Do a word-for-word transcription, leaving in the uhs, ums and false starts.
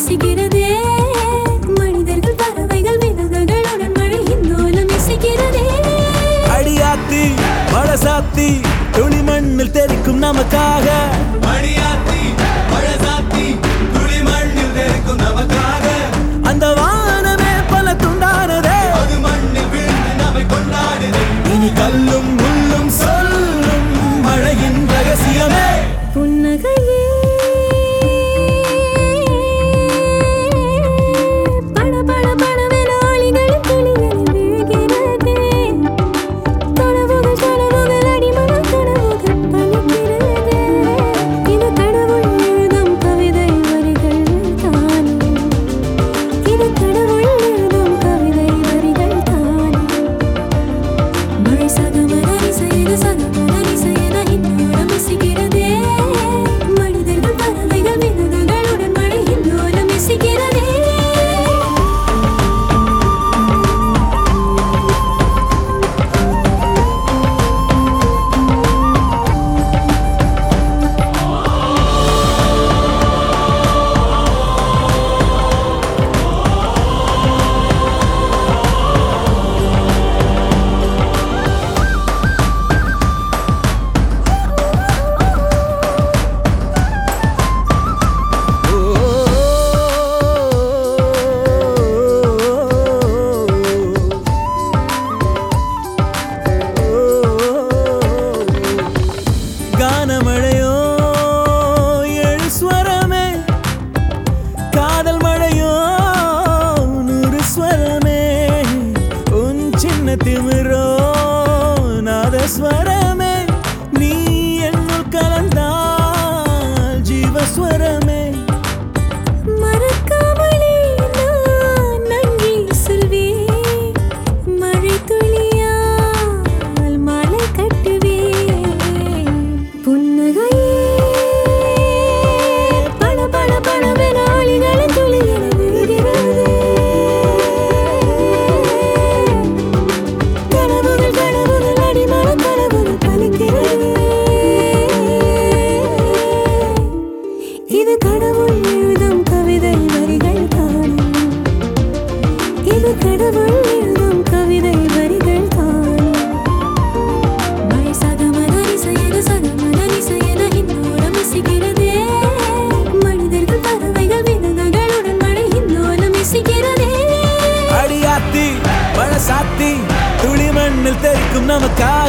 இசைக்கிறதே மனிதர்கள் பறவைகள் விலங்குகளுடன் மழை இந்தோலம் இசைக்கிறதே அடியாத்தி மழை சாத்தி துளி மண்ணில் தெரிக்கும் நமக்காக அடியாத்தி மழை சாத்தி துளி மண்ணில் தெரிக்கும் நமக்காக அந்த வானமே பல துண்டானதே அது மண்ணில் விழுந்து நம்மை கொண்டாடுதே இனி கல்லும் முள்ளும் சொல்லும் மழையின் ரகசியமே புன்னகையே பட பட படவென ஒளிகளின் துளிகளில் விழுகிறதே கனவுகள் கனவுகள் அடிமனம் கனவுகள் பலிக்கிறதே இது கடவுள் எழுதும் கவிதை வரிகள் தானே இது கடவுள் எழுதும் கவிதை வரிகள் தானே மழை சகமதரி செய்து சகமதரி செய்த இன்னோரம் இசைக்கிறதே மனிதர்கள் பறவைகள் விலங்குகளுடன் மழை இன்னோரம் இசைக்கிறதே கானமழையோ ஏழு ஸ்வரமே காதல் மழையோ நூறு ஸ்வரமே உன் சின்ன திமிரோ நாதஸ்வரமே நீ என்னுள் கலந்தால் ஜீவஸ்வரமே மறக்காமலே நான் நன்றி சொல்வேன் மழை துளியால் மாலை கட்டுவேன் புன்னகையே பட பட படவென ஒளிகளின் துளிகளில் விழுகிறதே கனவுகள் கனவுகள் அடிமனம் கனவுகள் பலிக்கிறதே இது கடவுள் எழுதும் கவிதை வரிகள் தானே இது கடவுள் எழுதும் கவிதை வரிகள் தானே மழை சகமதரி செய்து சகமதரி செய்த இன்னோரம் இசைக்கிறதே மனிதர்கள் பறவைகள் விலங்குகளுடன் மழை இன்னோலம் இசைக்கிறதே அடியாத்தி மழை சாத்தி துளி மண்ணில் தெரிக்கும் நமக்காக